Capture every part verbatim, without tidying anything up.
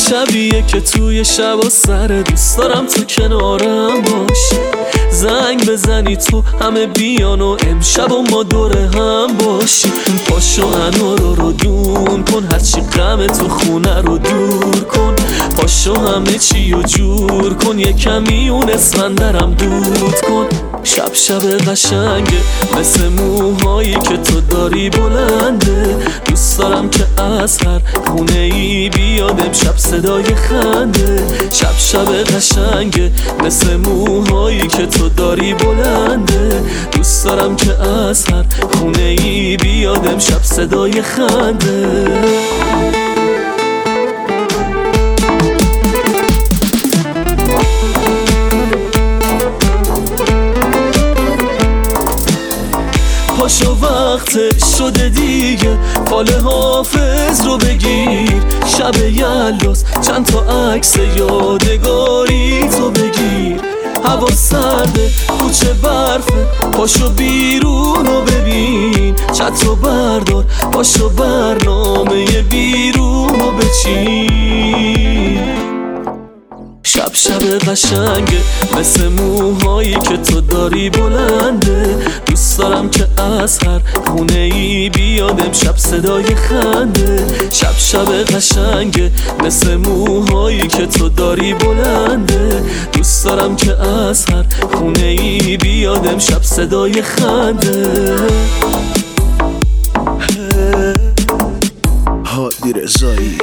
شبیه که توی شب و سر دوست دارم تو کنارم باشی، زنگ بزنی تو همه بیان و امشب و ما دور هم باشی. پاشو انارا رو دون کن، هرچی غم تو خونه رو دور کن. پاشو همه چی رو جور کن، یه کمی اون اسفندرم دود کن. شب شب قشنگه مثل موهایی که تو داری بلنده، دوست دارم که از هر خونه ای بیاد امشب صدای خنده. شب شب قشنگه مثل موهایی که تو داری بلنده، دوست دارم که از هر خونه ای بیاد امشب صدای خنده. پاشو وقت شده دیگه، فال حافظ رو بگیر. شب یلاس چند تا عکس یادگاری تو بگیر. هوا سرده کوچه برفه، پاشو بیرون رو ببین. چت رو بردار پاشو برنامه بیرون رو بچین. شب شب قشنگه مثل موهایی که تو داری بلنده، دوست دارم که از هر خونه ای بیاد امشب صدای خنده. شب شب قشنگه مثل موهایی که تو داری بلنده، دوست دارم که از هر خونه ای بیاد امشب صدای خنده. هادی رضایی.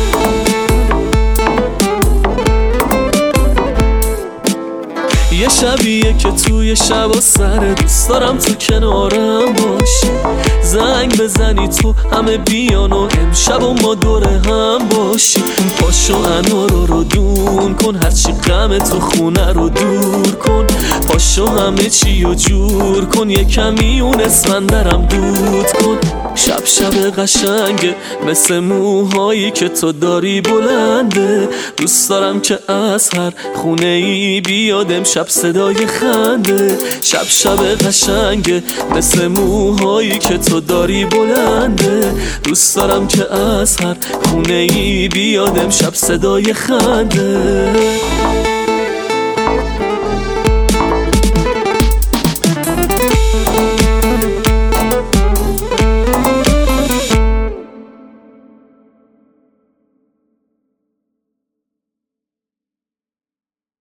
یه شبیه که توی شب و سر دوست دارم تو کنارم باشی، زنگ بزنی تو همه بیان و امشب و ما دور هم باشی. پاشو انارا رو دون کن، هرچی غم تو خونه رو دور کن. پاشو همه چی رو جور کن، یه کمی اون اسفندرم دود کن. شب شب قشنگه مثل موهایی که تو داری بلنده، دوست دارم که از هر خونه ای بیاد امشب صدای خنده. شب شب قشنگه مثل موهایی که تو داری بلنده، دوست دارم که از هر خونه ای بیاد امشب صدای خنده.